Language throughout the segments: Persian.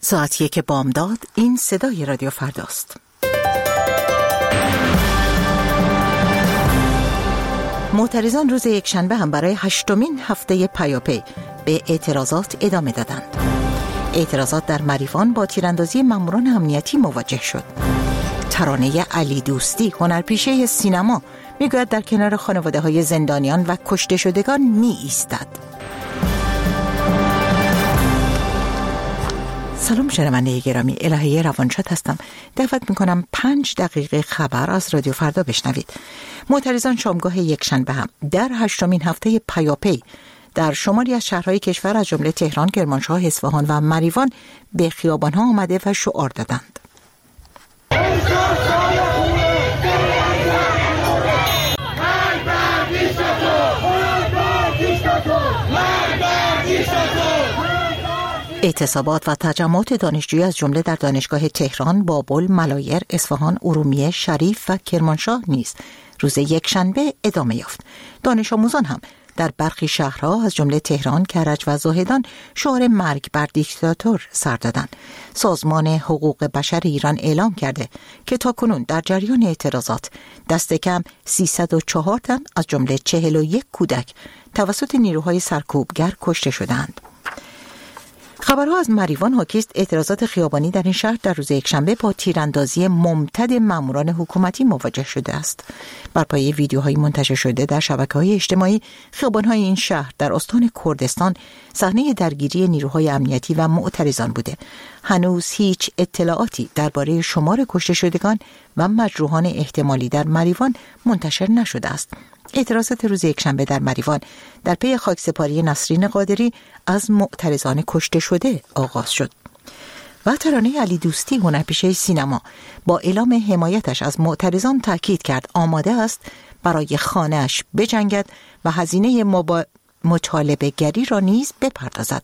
ساعت 1 بامداد. این صدای رادیو فرداست. معترضان روز یکشنبه هم برای 8مین هفته پیاپی به اعتراضات ادامه دادند. اعتراضات در مریوان با تیراندازی ماموران امنیتی مواجه شد. ترانه علی دوستی، هنرپیشه سینما، میگوید در کنار خانواده‌های زندانیان و کشته شدگان می ایستد. سلام شنونده گرامی، الهه روانشاد هستم. دعوت میکنم 5 دقیقه خبر از رادیو فردا بشنوید. معترضان شامگاه یکشنبه هم در 8مین هفته پیاپی در شماری از شهرهای کشور از جمله تهران، کرمانشاه، اصفهان و مریوان به خیابانها آمده و شعار دادند. اعتصابات و تجمعات دانشجویی از جمله در دانشگاه تهران، بابل، ملایر، اصفهان، ارومیه، شریف و کرمانشاه نیز روز یکشنبه ادامه یافت. دانش آموزان هم در برخی شهرها از جمله تهران، کرج و زاهدان شعار مرگ بر دیکتاتور سر دادند. سازمان حقوق بشر ایران اعلام کرده که تاکنون در جریان اعتراضات دست کم 304 تن از جمله 41 کودک توسط نیروهای سرکوبگر کشته شدند. خبرها از مریوان حاکی است. اعتراضات خیابانی در این شهر در روز یکشنبه با تیراندازی ممتد ماموران حکومتی مواجه شده است. بر پایه ویدیوهای منتشر شده در شبکه‌های اجتماعی، خیابان‌های این شهر در استان کردستان صحنه درگیری نیروهای امنیتی و معترضان بوده. هنوز هیچ اطلاعاتی درباره شمار کشته شدگان و مجروحان احتمالی در مریوان منتشر نشده است. اعتراضات روز یکشنبه در مریوان در پی خاکسپاری نسرین قادری از معترضان کشته شده آغاز شد. و ترانه علی دوستی، هنرپیشه سینما، با اعلام حمایتش از معترضان تاکید کرد آماده است برای خانه‌اش بجنگد و هزینه مطالبه گری را نیز بپردازد.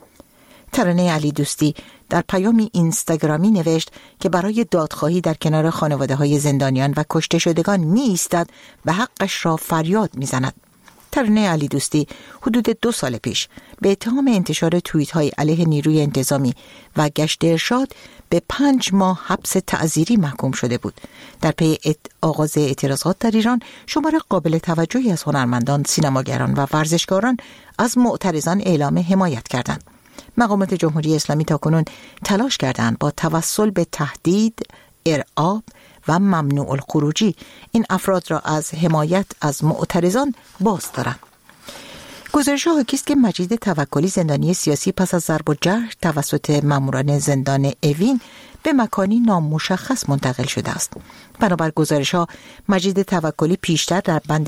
ترانه علی دوستی در پیامی اینستاگرامی نوشت که برای دادخواهی در کنار خانواده‌های زندانیان و کشته شدگان می ایستد و حقش را فریاد می زند. ترانه علی دوستی حدود 2 سال پیش به اتهام انتشار توییت‌های علیه نیروی انتظامی و گشت ارشاد به 5 ماه حبس تعزیری محکوم شده بود. در پی آغاز اعتراضات در ایران، شمار قابل توجهی از هنرمندان، سینماگران و ورزشکاران از معترضان اعلام حمایت کردند. مقامات جمهوری اسلامی تاکنون تلاش کردند با توسل به تهدید، ارعاب و ممنوع الخروجی این افراد را از حمایت از معترضان باز دارند. گزارش‌ها حاکی است که مجید توکلی، زندانی سیاسی، پس از ضرب و جرح توسط ماموران زندان اوین به مکانی نامشخص منتقل شده است. بنابر گزارش‌ها، مجید توکلی پیشتر در بند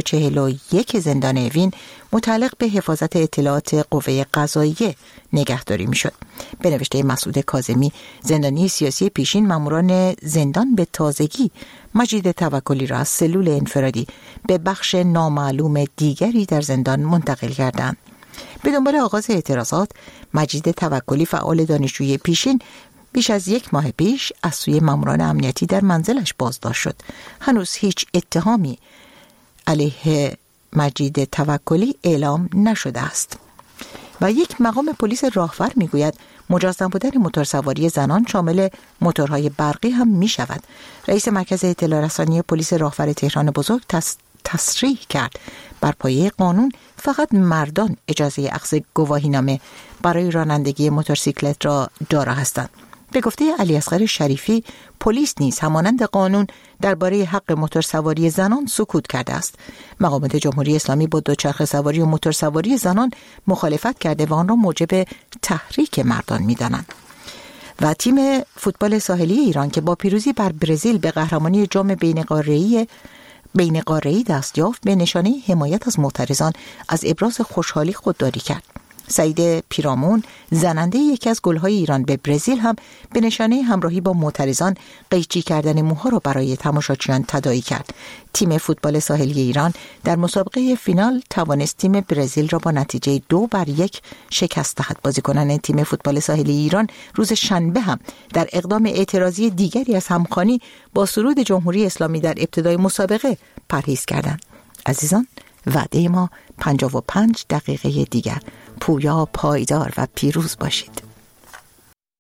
241 زندان اوین متعلق به حفاظت اطلاعات قوه قضاییه نگهداری می‌شد. به نوشته مسعود کاظمی، زندانی سیاسی پیشین، ماموران زندان به تازگی مجید توکلی را از سلول انفرادی به بخش نامعلوم دیگری در زندان منتقل کردند. به دنبال آغاز اعتراضات، مجید توکلی، فعال دانشجوی پیشین، بیش از 1 ماه پیش از سوی ماموران امنیتی در منزلش بازداشت شد. هنوز هیچ اتهامی علیه مجید توکلی اعلام نشده است. و یک مقام پلیس راهور میگوید مجاز نبودن موتورسواری زنان شامل موتورهای برقی هم می شود. رئیس مرکز اطلاع رسانی پلیس راهور تهران بزرگ تصریح کرد بر پایه قانون فقط مردان اجازه اخذ گواهینامه برای رانندگی موتورسیکلت را دارا هستند. به گفته علی اصغر شریفی، پلیس نیز همانند قانون درباره حق موتورسواری زنان سکوت کرده است. مقامات جمهوری اسلامی با دوچرخه سواری و موتورسواری زنان مخالفت کرده و آن را موجب تحریک مردان می‌دانند. و تیم فوتبال ساحلی ایران که با پیروزی بر برزیل به قهرمانی جام بین‌قاره‌ای دست یافت، به نشانه حمایت از معترضان از ابراز خوشحالی خودداری کرد. سعید پیرامون، زننده یکی از گل‌های ایران به برزیل، هم به نشانه همراهی با معترضان قیچی کردن موها را برای تماشاچیان تداعی کرد. تیم فوتبال ساحلی ایران در مسابقه فینال توانست تیم برزیل را با نتیجه 2-1 شکست دهد. بازیکنان تیم فوتبال ساحلی ایران روز شنبه هم در اقدام اعتراضی دیگری از همخوانی با سرود جمهوری اسلامی در ابتدای مسابقه پرهیز کردند. عزیزان، وعده ما 55 دقیقه دیگر. پویا، پایدار و پیروز باشید.